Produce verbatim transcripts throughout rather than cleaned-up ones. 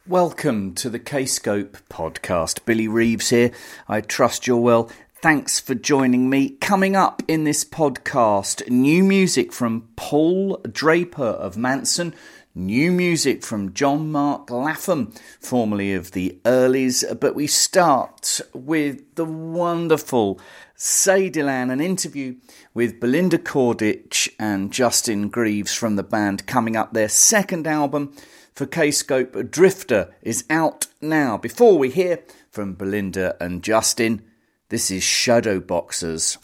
Welcome to the K-Scope podcast. Billy Reeves here. I trust you're well. Thanks for joining me. Coming up in this podcast, new music from Paul Draper of Manson, new music from John Mark Latham, formerly of the Earlys, but we start with the wonderful Say Delan, an interview with Belinda Cordich and Justin Greaves from the band, coming up. Their second album for K-Scope, Drifter, is out now. Before we hear from Belinda and Justin, this is Shadowboxers.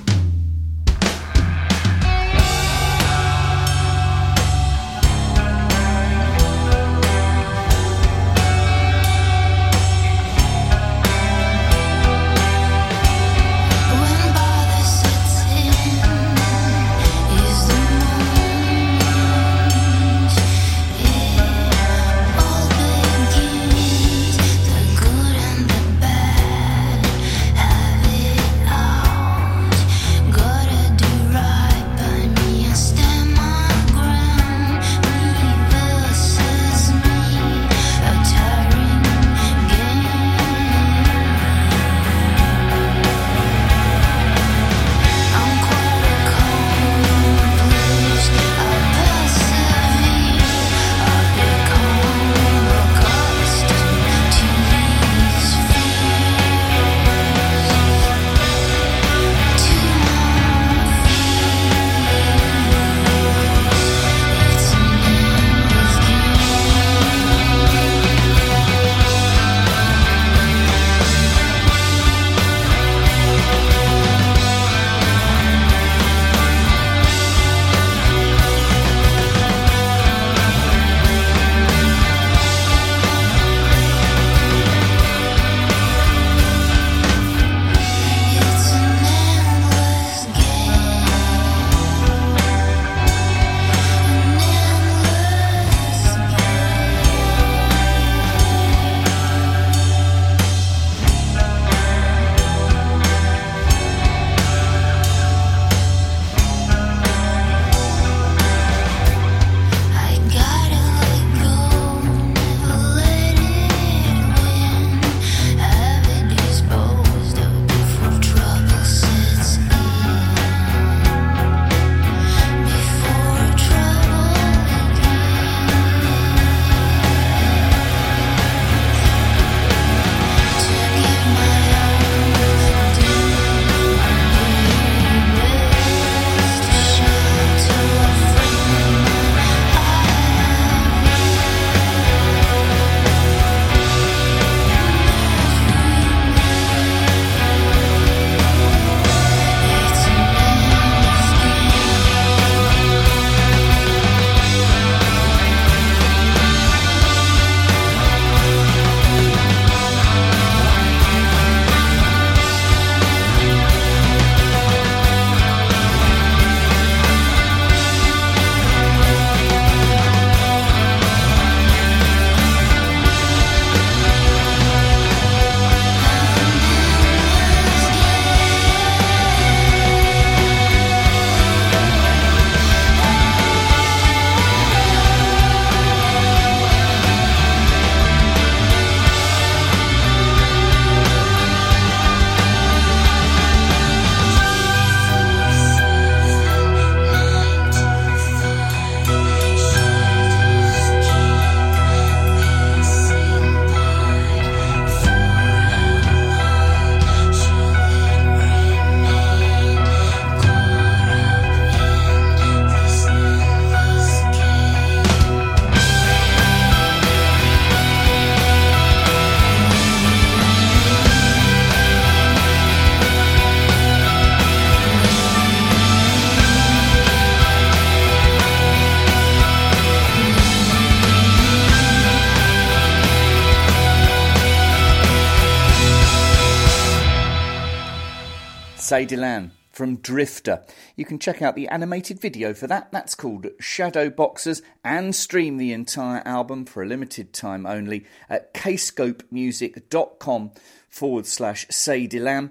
Say Delan from Drifter. You can check out the animated video for that. That's called Shadowboxers, and stream the entire album for a limited time only at kscopemusic.com forward slash Say Delan.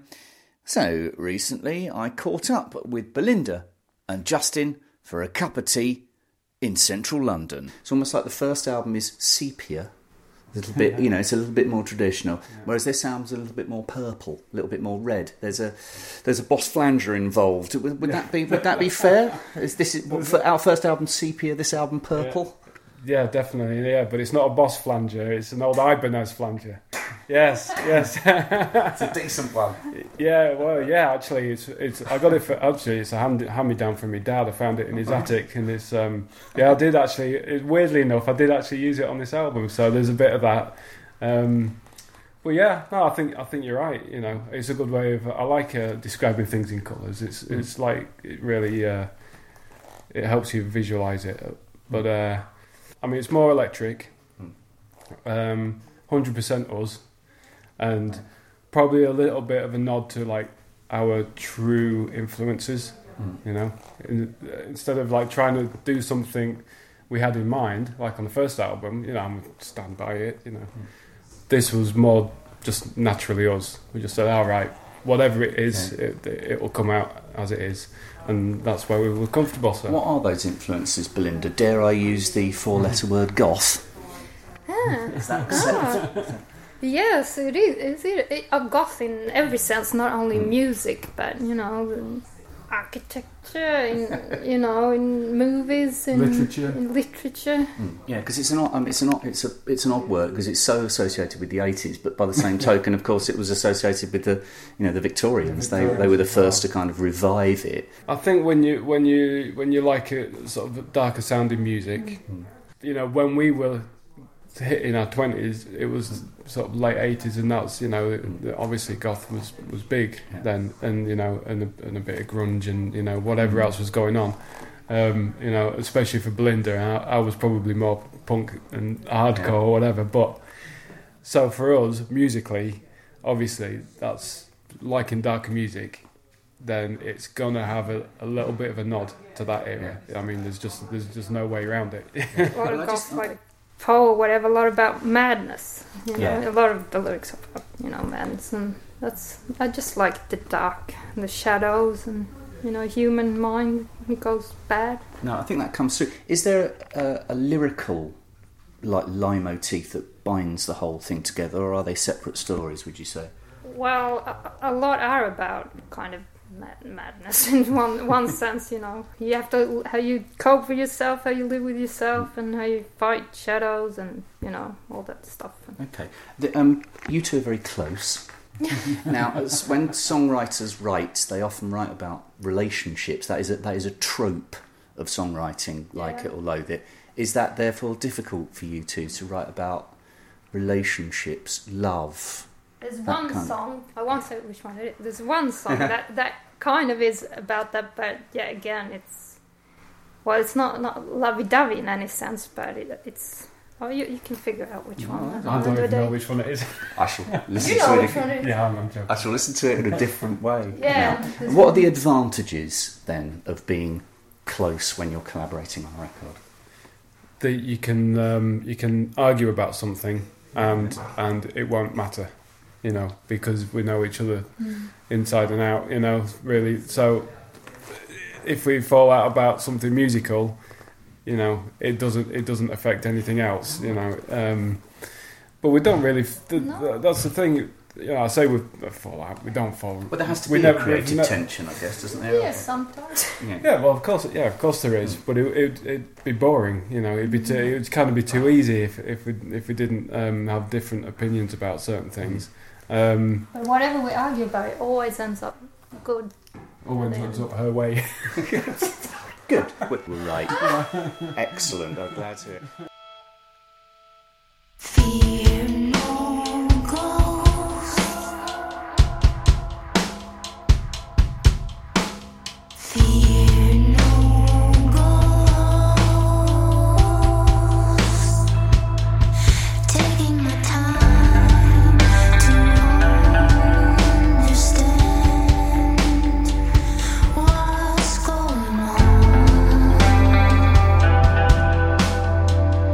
So recently I caught up with Belinda and Justin for a cup of tea in central London. It's almost like the first album is sepia A little bit, you know, it's a little bit more traditional. Yeah. Whereas this album's a little bit more purple, a little bit more red. There's a there's a Boss Flanger involved. Would, would that be would that be fair? Is this for our first album sepia? This album purple? Yeah, yeah, definitely. Yeah, but it's not a Boss Flanger. It's an old Ibanez Flanger. Yes, yes. It's a decent one. Yeah, well, yeah. Actually, it's it's. I got it for actually. It's a hand hand me down from my dad. I found it in his attic, and it's um. Yeah, I did actually. It, weirdly enough, I did actually use it on this album. So there's a bit of that. Um, but yeah, no, I think I think you're right. You know, it's a good way of. I like uh, describing things in colours. It's mm. it's like it really. Uh, it helps you visualise it, but uh, I mean, it's more electric. Um, one hundred percent us. And probably a little bit of a nod to like our true influences, mm. you know, In, instead of like trying to do something we had in mind, like on the first album, you know, I'm stand by it, you know. Mm. This was more just naturally us. We just said, all right, whatever it is, okay. it, it will come out as it is, and that's why we were comfortable. So. What are those influences, Belinda? Dare I use the four-letter word goth? Ah. Is that ah. Yes, it is. It's it, a goth in every sense, not only mm. music, but you know, architecture, in you know, in movies, in literature. In literature. Mm. Yeah, because it's an um, it's an it's a it's an odd word because it's so associated with the eighties, but by the same token, of course, it was associated with the you know the Victorians. The Victorians they they were the first to kind of revive it. I think when you when you when you like a sort of darker sounding music, mm. you know, when we were hit in our twenties, it was sort of late eighties, and that's you know obviously goth was was big yeah. then, and you know and a, and a bit of grunge and you know whatever else was going on, um, you know especially for Belinda. I, I was probably more punk and hardcore yeah. or whatever, but so for us musically, obviously that's like in darker music, then it's gonna have a, a little bit of a nod to that era. Yeah. I mean, there's just there's just no way around it. Well, well, goth, like Poe, whatever, a lot about madness. You know, yeah. a lot of the lyrics are, you know, madness, and that's. I just like the dark, and the shadows, and you know, human mind. It goes bad. No, I think that comes through. Is there a, a lyrical, like leitmotif that binds the whole thing together, or are they separate stories? Would you say? Well, a, a lot are about kind of mad, madness in one one sense. You know, you have to how you cope with yourself, how you live with yourself, and how you fight shadows, and you know all that stuff. Okay, the, um, you two are very close. Now, as when songwriters write, they often write about relationships. That is a, that is a trope of songwriting, like yeah. it or loathe it. Is that therefore difficult for you two to write about relationships, love? There's one song, I won't say which one it is, there's one song that, that kind of is about that, but yeah, again, it's, well, it's not, not lovey-dovey in any sense, but it, it's, oh, you, you can figure out which no, one. I don't even know which one it is. I shall listen you know to which it. One it is. Yeah, I'm joking. I shall listen to it in a different way. Yeah. What are the advantages, then, of being close when you're collaborating on a record? That you can, um, you can argue about something, and and it won't matter. You know, because we know each other mm. inside and out, you know, really. So if we fall out about something musical, you know, it doesn't it doesn't affect anything else, you know. Um, but we don't really. The, no. That's the thing. You know, I say we fall out. We don't fall. But there has to be a creative ne- tension, I guess, doesn't there? Yeah, sometimes. Yeah. yeah, well, of course, yeah, of course there is. But it, it, it'd be boring, you know. It'd be too, it would kind of be too easy if if we if we didn't um, have different opinions about certain things. Um, but whatever we argue about, it always ends up good. Always ends up her way. Good. We're right. Excellent. I'm glad to hear. Fear no ghost. Fear no ghost. Taking my time to understand what's going on.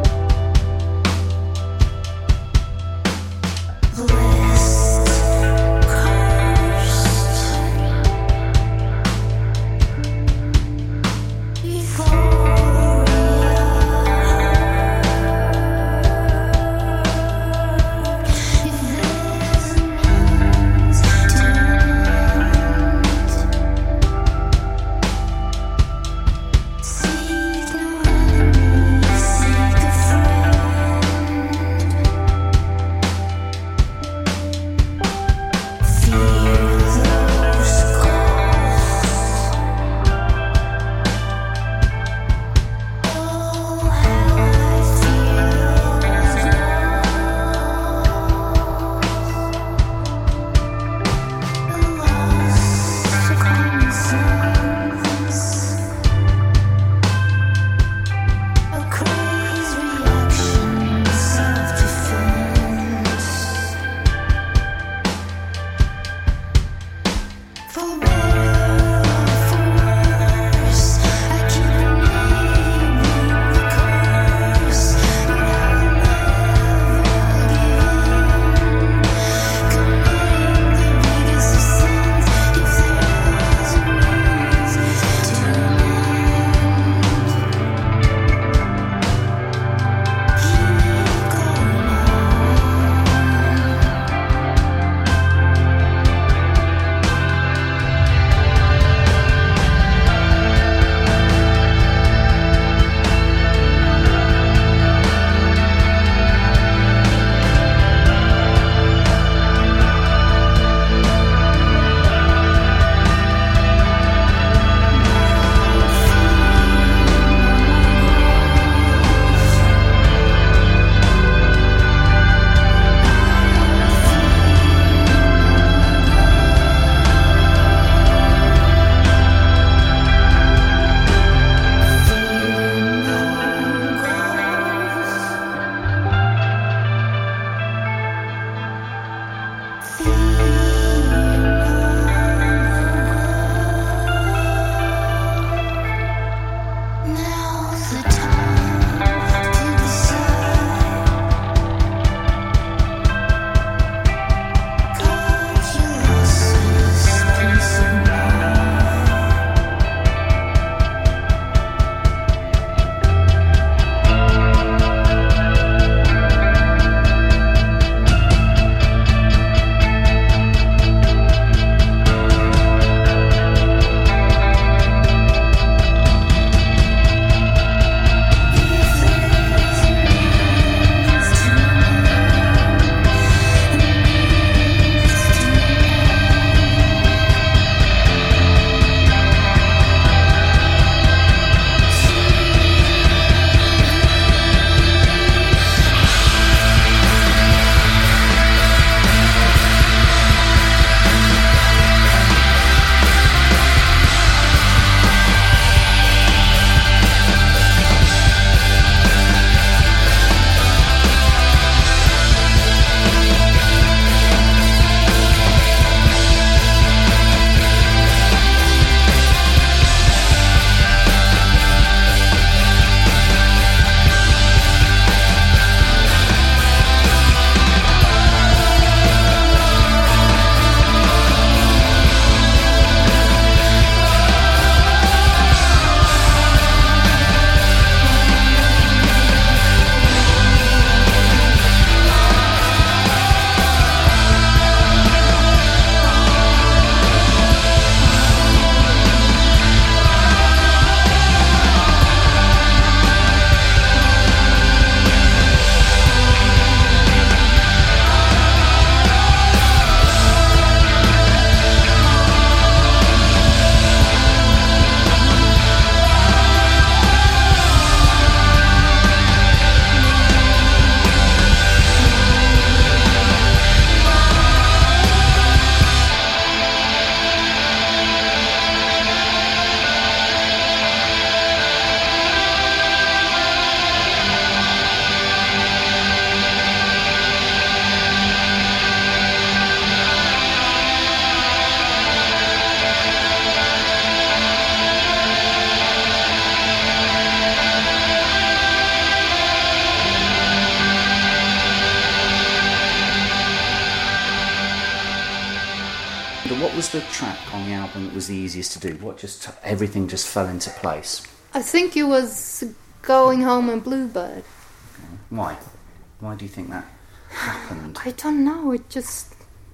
what was the track on the album that was the easiest to do? What just everything just fell into place? I think it was Going Home and Bluebird. Why? Why do you think that happened? I don't know. It just.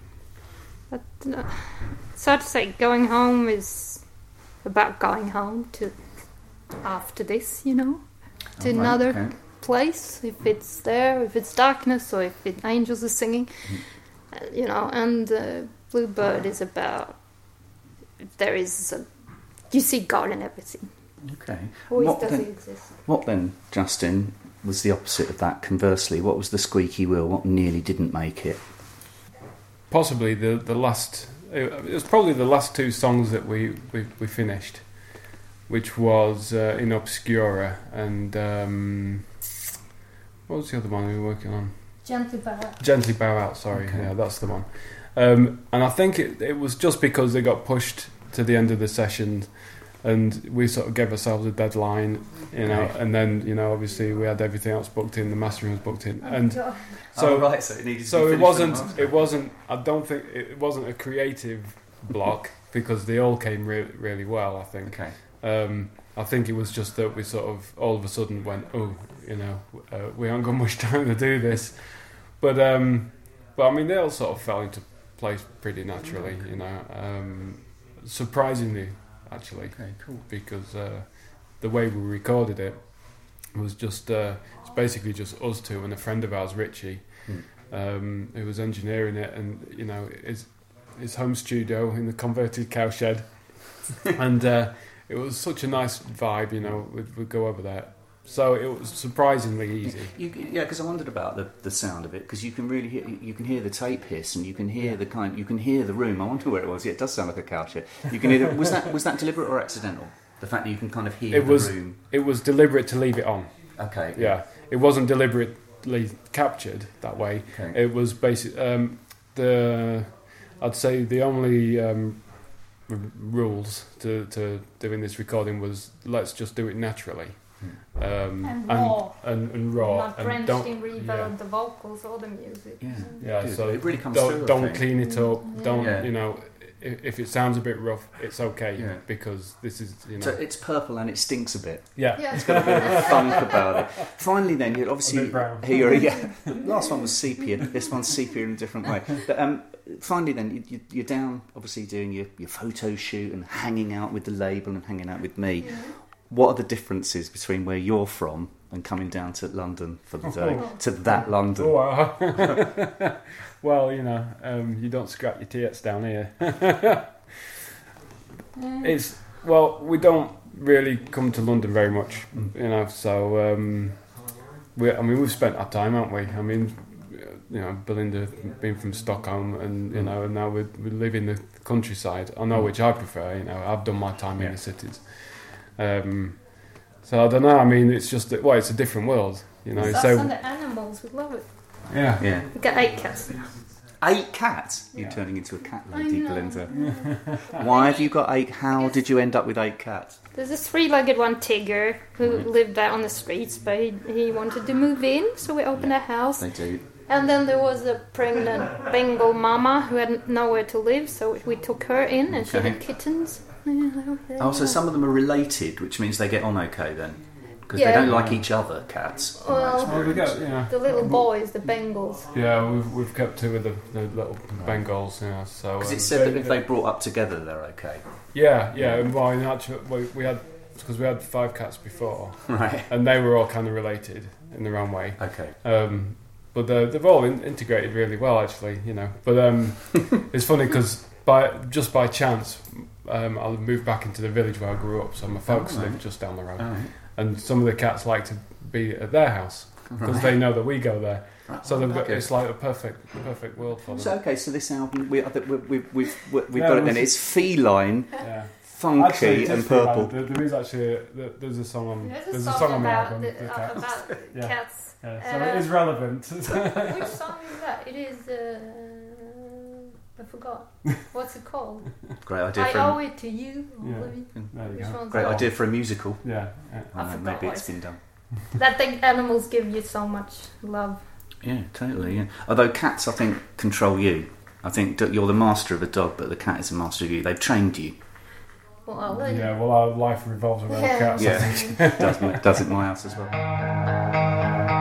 I don't know. It's hard to say. Going Home is about going home to after this, you know, to Oh, right, another okay. place. If it's there, if it's darkness, or if it, angels are singing, Mm. uh, you know. And uh, Bluebird is about if there is a, you see God in everything. Okay. Always What does then, it exist? what then, Justin, was the opposite of that? Conversely, what was the squeaky wheel? What nearly didn't make it? Possibly the the last. It was probably the last two songs that we we, we finished, which was uh, In Obscura and um, what was the other one we were working on? Gently Bow. Gently Bow Out. Sorry, Okay. yeah, that's the one. Um, and I think it, it was just because they got pushed to the end of the session, and we sort of gave ourselves a deadline, you know. Okay. And then, you know, obviously we had everything else booked in. The mastering was booked in, Oh, and God. so oh, right, so it needed so it wasn't. It wasn't. I don't think it wasn't a creative block because they all came really, really well. I think. Okay. Um, I think it was just that we sort of all of a sudden went, oh, you know, uh, we haven't got much time to do this. But um, but I mean, they all sort of fell into place pretty naturally, you know. Um, surprisingly, actually, Okay, cool. because uh, the way we recorded it was just uh, it's basically just us two and a friend of ours, Richie, Hmm. um, who was engineering it, and you know, his his home studio in the converted cowshed, and uh, it was such a nice vibe, you know. We'd, we'd go over there, so it was surprisingly easy. You, yeah, because I wondered about the, the sound of it, because you can really hear, you can hear the tape hiss, and you can hear the kind, you can hear the room. I wonder where it was. Yeah, it does sound like a cowshed. You can hear. The, was that was that deliberate or accidental? The fact that you can kind of hear It the was- room. It was deliberate to leave it on. Okay. Yeah, it wasn't deliberately captured that way. Okay. It was basic. Um, the I'd say the only um, r- rules to, to doing this recording was let's just do it naturally, um, And raw. and, and raw, Not and drenched don't in reverb, yeah. the vocals or the music. Yeah. yeah. Good. So it really comes don't through. I don't think. clean it up. Yeah. Don't Yeah. you know? If, if it sounds a bit rough, it's okay Yeah. because this is you know. So it's purple and it stinks a bit. yeah. Yeah. It's got a bit of funk about it. Finally, then, you obviously A bit brown. here. Yeah, last one was sepia. This one's sepia in a different way. But um, finally, then you, you, you're down, obviously doing your, your photo shoot and hanging out with the label and hanging out with me. What are the differences between where you're from and coming down to London for the day to that London? Oh, wow. Well, you know, um, you don't scrap your teats down here. It's well, we don't really come to London very much, you know. So, um, we, I mean, we've spent our time, haven't we? I mean, you know, Belinda being from Stockholm, and you know, and now we we live in the countryside. I know which I prefer. You know, I've done my time in Yeah. the cities. Um, so I don't know. I mean, it's just that, well, it's a different world, you know. It's us So and the animals, we love it. yeah, Yeah, We got eight cats now. eight cats. You're Yeah. turning into a cat I lady, know. Belinda. Why have you got eight? How did you end up with eight cats? There's a three-legged one, Tigger, who lived out on the streets, but he, he wanted to move in, so we opened a house. They do. And then there was a pregnant Bengal mama who had nowhere to live, so we took her in, and she Okay. had kittens. Yeah, Oh, so some of them are related, which means they get on okay then, because Yeah. they don't like each other. Cats. Well, well, we got you know. the little boys, the Bengals. Yeah, we've we've kept two of the, the little Bengals, you know. So Because um, it said that if they brought up together, they're okay. yeah, yeah. And well, in actual, we, we had because we had five cats before, Right. and they were all kind of related in their own way. Okay. Um, but they're, they've all in, integrated really well, actually, you know. But um, it's funny because by just by chance, um, I moved back into the village where I grew up, so my folks Oh, right. live just down the road, All right. and some of the cats like to be at their house because Right. they know that we go there. So they've got, Okay. it's like a perfect, perfect world for them. So okay, so this album, we, I think we, we, we've we've, we've Yeah, got it it then. was- It's feline, yeah. funky, Actually, it is and pretty purple. bad. There, there is actually a, there, there's a song on There's a there's song, a song on the about, album. the, The uh, cats. about Yeah. cats. Yeah, so Uh, it is relevant. Which song is that? It is. Uh, I forgot. What's it called? Great idea I for owe a, it to you. Yeah. Maybe. There you Which go. one's great that? idea for a musical. Yeah, yeah. I I don't know, forgot maybe what it's it- been done. That the animals give you so much love. Yeah, totally. Yeah. Although cats, I think, control you. I think that you're the master of a dog, but the cat is the master of you. They've trained you. Well, I'll let Yeah, well, our life revolves around Yeah. cats. I Yeah, think. does, my- does it my house as well.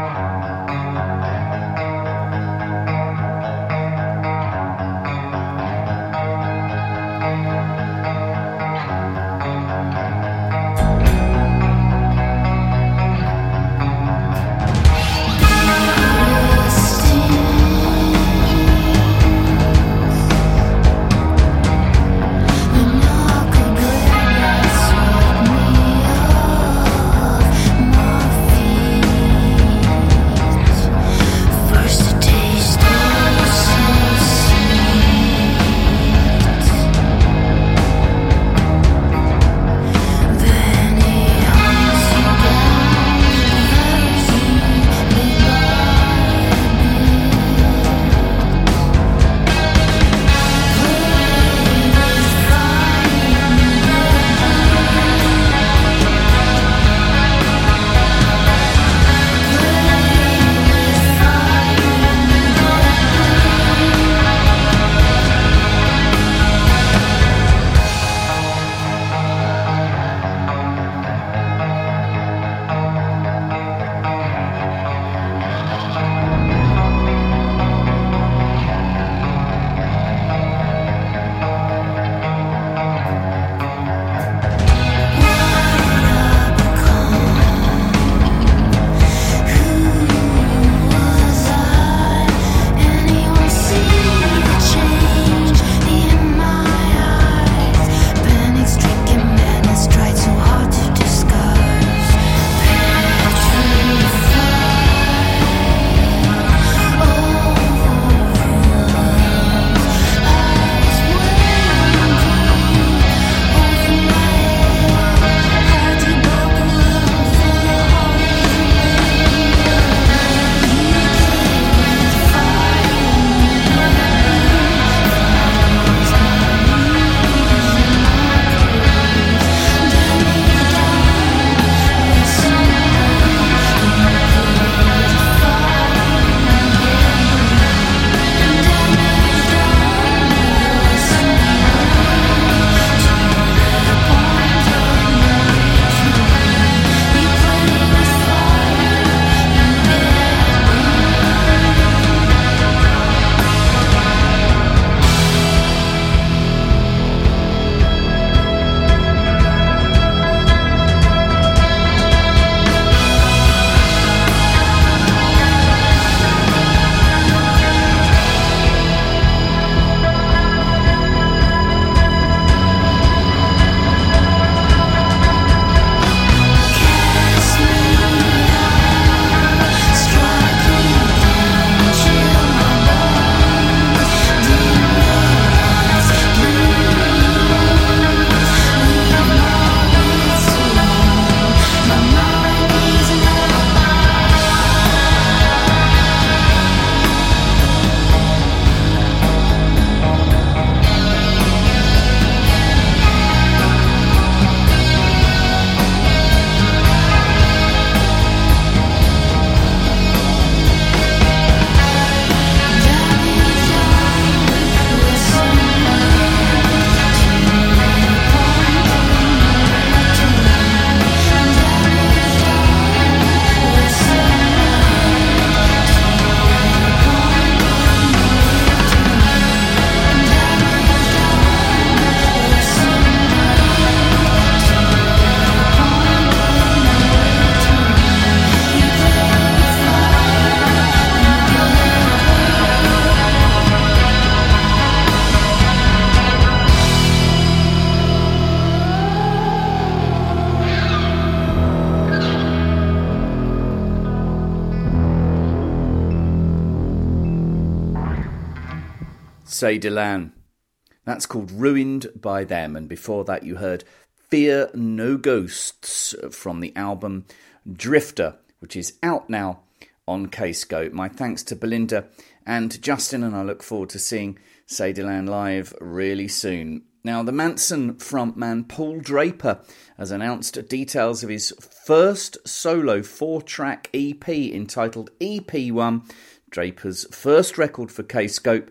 Say Delan. That's called Ruined by Them, and before that you heard Fear No Ghosts from the album Drifter, which is out now on Kscope. My thanks to Belinda and Justin, and I look forward to seeing Say Delan live really soon. Now, the Manson frontman Paul Draper has announced details of his first solo four-track E P entitled E P one, Draper's first record for Kscope,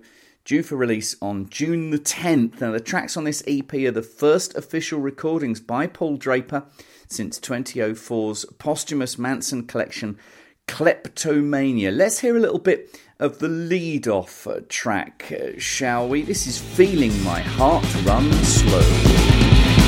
due for release on June the tenth. Now, the tracks on this E P are the first official recordings by Paul Draper since twenty oh four's posthumous Manson collection, Kleptomania. Let's hear a little bit of the lead-off track, uh, shall we? This is Feeling My Heart Run Slow.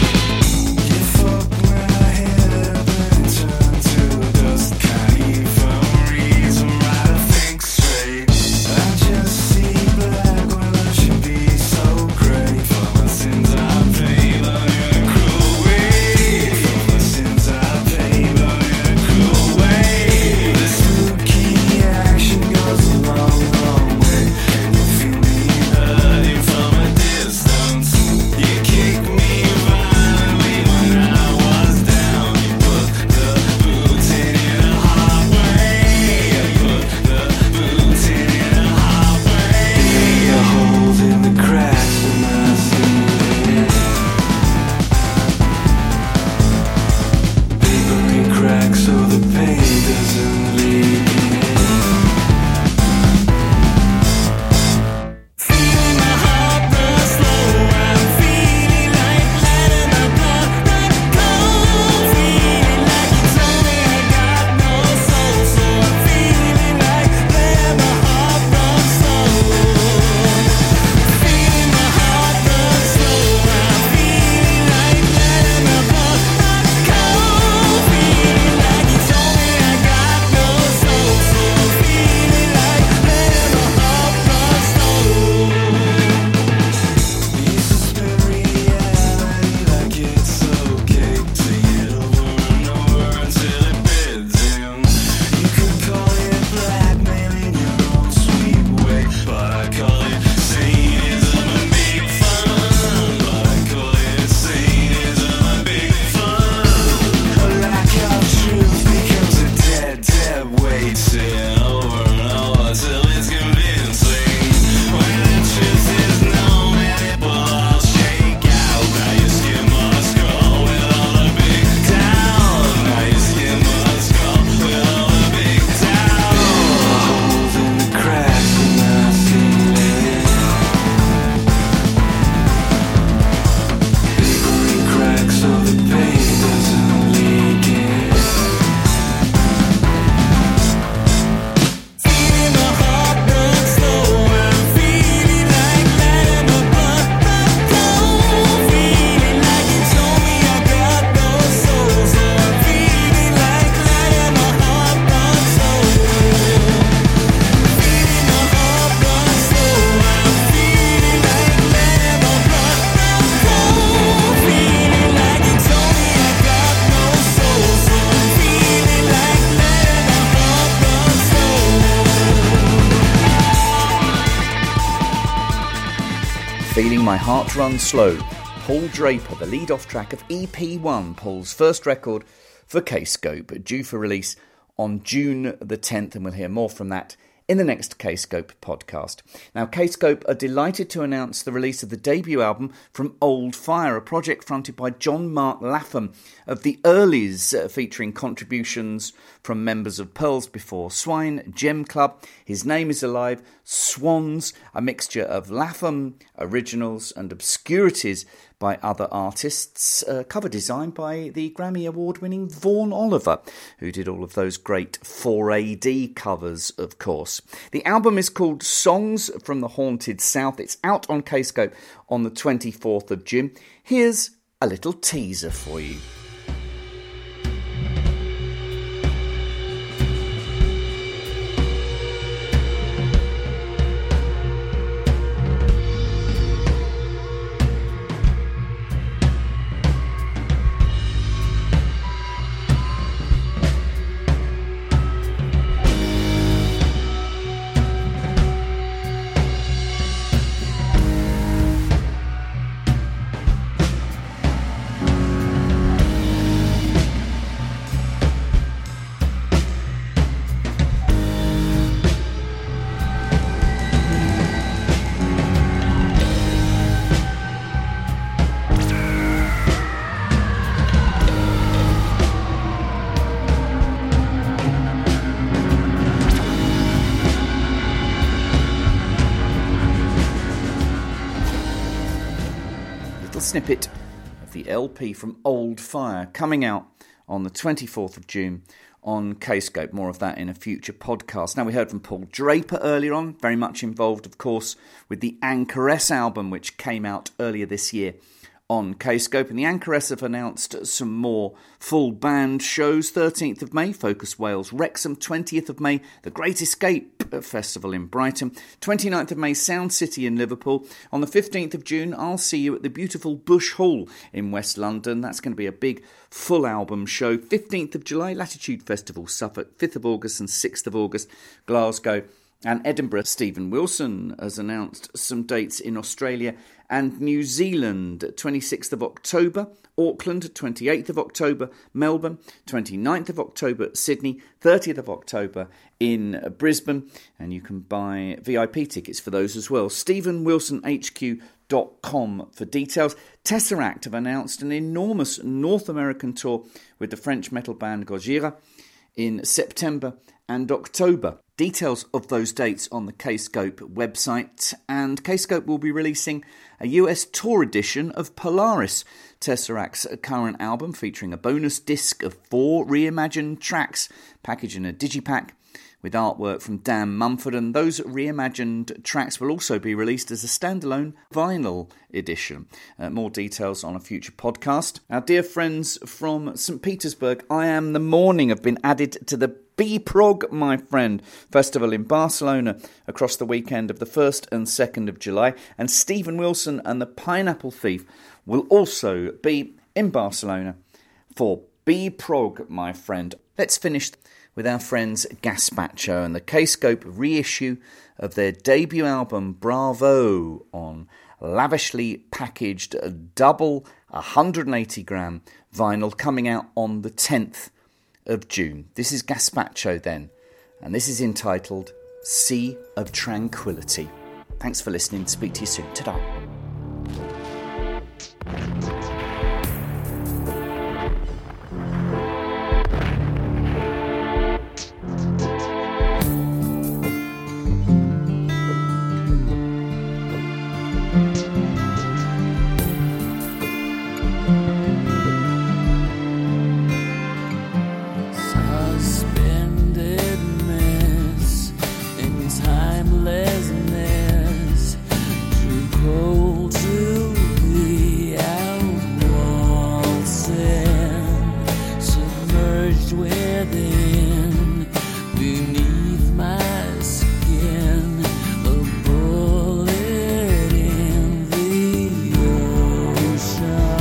Feeling My Heart Run Slow, Paul Draper, the lead-off track of E P one, Paul's first record for Kscope, due for release on June the tenth, and we'll hear more from that in the next Kscope podcast. Now, Kscope are delighted to announce the release of the debut album from Old Fire, a project fronted by John Mark Lapham of the Earlies, uh, featuring contributions from members of Pearls Before Swine, Gem Club, His Name Is Alive, Swans, a mixture of Lapham originals and obscurities by other artists, uh, cover design by the Grammy Award-winning Vaughan Oliver, who did all of those great four A D covers, of course. The album is called Songs from the Haunted South. It's out on Kscope on the twenty-fourth of June. Here's a little teaser for you. snippet of the L P from Old Fire, coming out on the twenty-fourth of June on Kscope. More of that in a future podcast. Now, we heard from Paul Draper earlier on, very much involved, of course, with the Anchoress album, which came out earlier this year on Kscope. And the Anchoress have announced some more full band shows. thirteenth of May, Focus Wales Wrexham. twentieth of May, The Great Escape Festival in Brighton. twenty-ninth of May, Sound City in Liverpool. On the fifteenth of June, I'll see you at the beautiful Bush Hall in West London. That's going to be a big full album show. fifteenth of July, Latitude Festival, Suffolk. fifth of August and sixth of August, Glasgow and Edinburgh. Stephen Wilson has announced some dates in Australia and New Zealand. twenty-sixth of October, Auckland. twenty-eighth of October, Melbourne. twenty-ninth of October, Sydney. thirtieth of October in Brisbane. And you can buy V I P tickets for those as well. Stephen Wilson H Q dot com for details. Tesseract have announced an enormous North American tour with the French metal band Gojira in September and October. Details of those dates on the Kscope website, and Kscope will be releasing a U S tour edition of Polaris, Tesseract's current album, featuring a bonus disc of four reimagined tracks packaged in a digipack with artwork from Dan Mumford, and those reimagined tracks will also be released as a standalone vinyl edition. Uh, more details on a future podcast. Our dear friends from Saint Petersburg, I Am the Morning, have been added to the B-Prog, my friend, festival in Barcelona across the weekend of the first and second of July. And Stephen Wilson and the Pineapple Thief will also be in Barcelona for B-Prog, my friend. Let's finish with our friends Gaspacho and the Kscope reissue of their debut album Bravo on lavishly packaged double one hundred eighty gram vinyl, coming out on the tenth of June. This is Gaspacho then, and this is entitled Sea of Tranquility. Thanks for listening. Speak to you soon. Ta-da. Suspendedness in timelessness, too cold to be outwaltzing, submerged within, beneath my skin, a bullet in the ocean.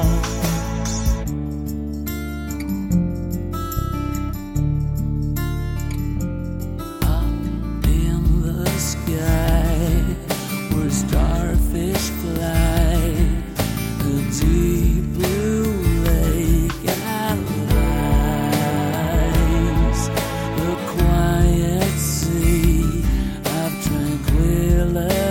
In the sky, where starfish fly, a deep blue lake lies, the quiet sea of tranquility.